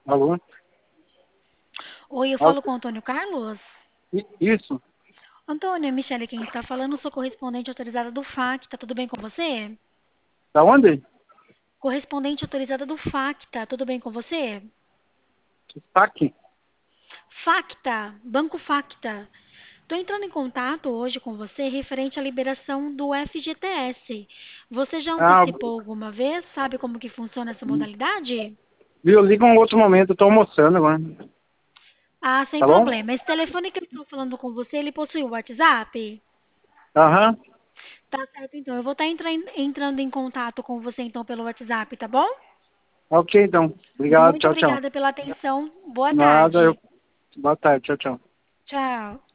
Alô? Oi, eu Alô? falo com o Antônio Carlos? Isso? Antônio, é Michele quem está falando, sou correspondente autorizada do FAC, tá tudo bem com você? Da onde? Correspondente autorizada do FAC, tudo bem com você? Aqui. Facta, Banco Facta. Estou entrando em contato hoje com você referente à liberação do FGTS. Você já Ah, antecipou alguma vez? Sabe como que funciona essa modalidade? viu? Liga um outro momento, eu tô almoçando agora. Ah, sem Tá bom? problema. Esse telefone que eu estou falando com você, ele possui o WhatsApp? Aham. Tá certo, então. Eu vou estar entrando em contato com você, então, pelo WhatsApp, tá bom? Ok, então. Obrigado, Muito tchau, tchau. obrigada pela atenção. Boa Nada, tarde. Boa tarde, tchau, tchau. Tchau.